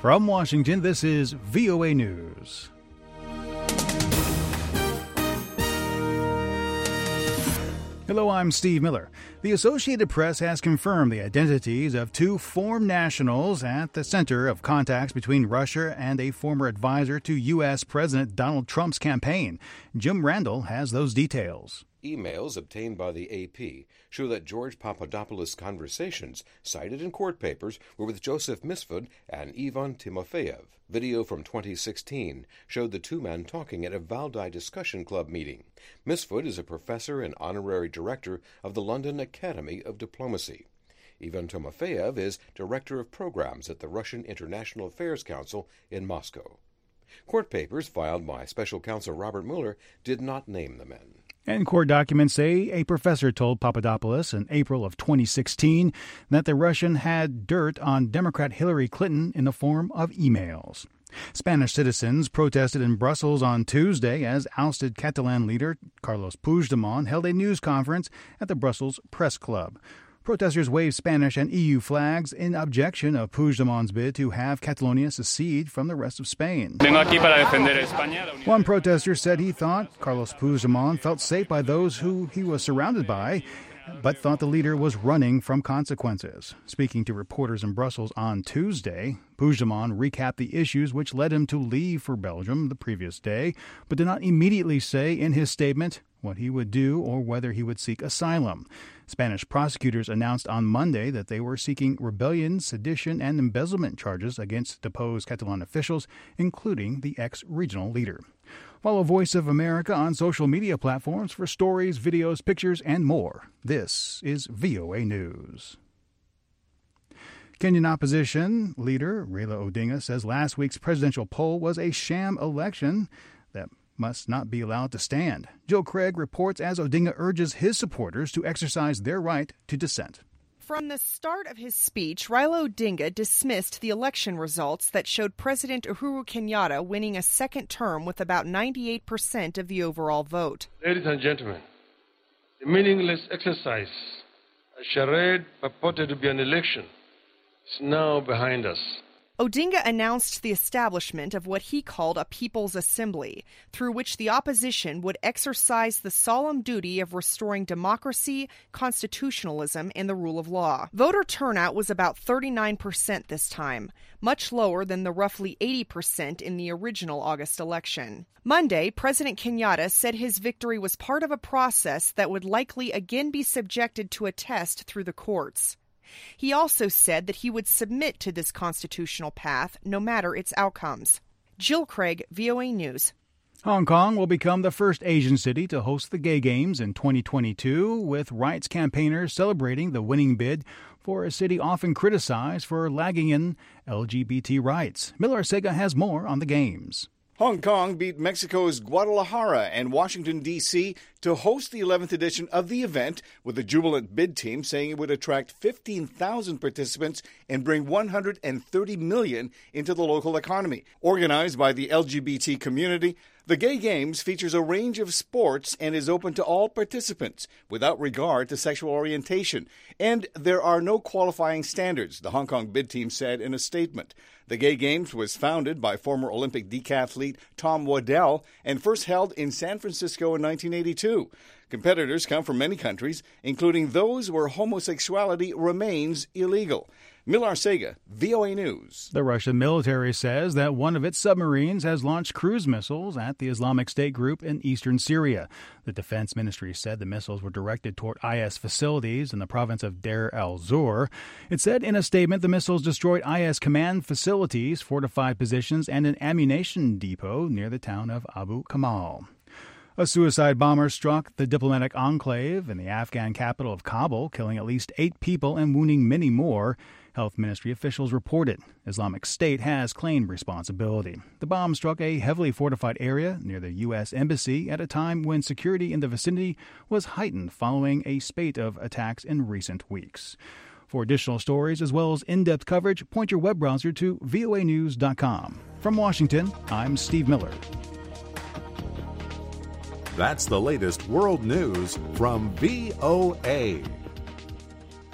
From Washington, this is VOA News. Hello, I'm Steve Miller. The Associated Press has confirmed the identities of two foreign nationals at the center of contacts between Russia and a former advisor to U.S. President Donald Trump's campaign. Jim Randall has those details. Emails obtained by the AP show that George Papadopoulos' conversations cited in court papers were with Joseph Misfud and Ivan Timofeyev. Video from 2016 showed the two men talking at a Valdai Discussion Club meeting. Misfud is a professor and honorary director of the London Academy of Diplomacy. Ivan Timofeyev is director of programs at the Russian International Affairs Council in Moscow. Court papers filed by Special Counsel Robert Mueller did not name the men. And court documents say a professor told Papadopoulos in April of 2016 that the Russian had dirt on Democrat Hillary Clinton in the form of emails. Spanish citizens protested in Brussels on Tuesday as ousted Catalan leader Carlos Puigdemont held a news conference at the Brussels Press Club. Protesters waved Spanish and EU flags in objection of Puigdemont's bid to have Catalonia secede from the rest of Spain. One protester said he thought Carlos Puigdemont felt safe by those who he was surrounded by, but thought the leader was running from consequences. Speaking to reporters in Brussels on Tuesday, Puigdemont recapped the issues which led him to leave for Belgium the previous day, but did not immediately say in his statement what he would do or whether he would seek asylum. Spanish prosecutors announced on Monday that they were seeking rebellion, sedition, and embezzlement charges against deposed Catalan officials, including the ex-regional leader. Follow Voice of America on social media platforms for stories, videos, pictures, and more. This is VOA News. Kenyan opposition leader Raila Odinga says last week's presidential poll was a sham election that must not be allowed to stand. Jill Craig reports as Odinga urges his supporters to exercise their right to dissent. From the start of his speech, Raila Odinga dismissed the election results that showed President Uhuru Kenyatta winning a second term with about 98% of the overall vote. Ladies and gentlemen, the meaningless exercise, a charade purported to be an election, is now behind us. Odinga announced the establishment of what he called a People's Assembly, through which the opposition would exercise the solemn duty of restoring democracy, constitutionalism, and the rule of law. Voter turnout was about 39% this time, much lower than the roughly 80% in the original August election. Monday, President Kenyatta said his victory was part of a process that would likely again be subjected to a test through the courts. He also said that he would submit to this constitutional path no matter its outcomes. Jill Craig, VOA News. Hong Kong will become the first Asian city to host the Gay Games in 2022, with rights campaigners celebrating the winning bid for a city often criticized for lagging in LGBT rights. Miller Sega has more on the Games. Hong Kong beat Mexico's Guadalajara and Washington, D.C. to host the 11th edition of the event, with the jubilant bid team saying it would attract 15,000 participants and bring $130 million into the local economy. Organized by the LGBT community, the Gay Games features a range of sports and is open to all participants without regard to sexual orientation. And there are no qualifying standards, the Hong Kong bid team said in a statement. The Gay Games was founded by former Olympic decathlete Tom Waddell and first held in San Francisco in 1982. Competitors come from many countries, including those where homosexuality remains illegal. Miller Sega, VOA News. The Russian military says that one of its submarines has launched cruise missiles at the Islamic State group in eastern Syria. The defense ministry said the missiles were directed toward IS facilities in the province of Deir el-Zor. It said in a statement the missiles destroyed IS command facilities, fortified positions, and an ammunition depot near the town of Abu Kamal. A suicide bomber struck the diplomatic enclave in the Afghan capital of Kabul, killing at least 8 people and wounding many more. Health ministry officials reported. Islamic State has claimed responsibility. The bomb struck a heavily fortified area near the U.S. Embassy at a time when security in the vicinity was heightened following a spate of attacks in recent weeks. For additional stories as well as in-depth coverage, point your web browser to voanews.com. From Washington, I'm Steve Miller. That's the latest world news from VOA.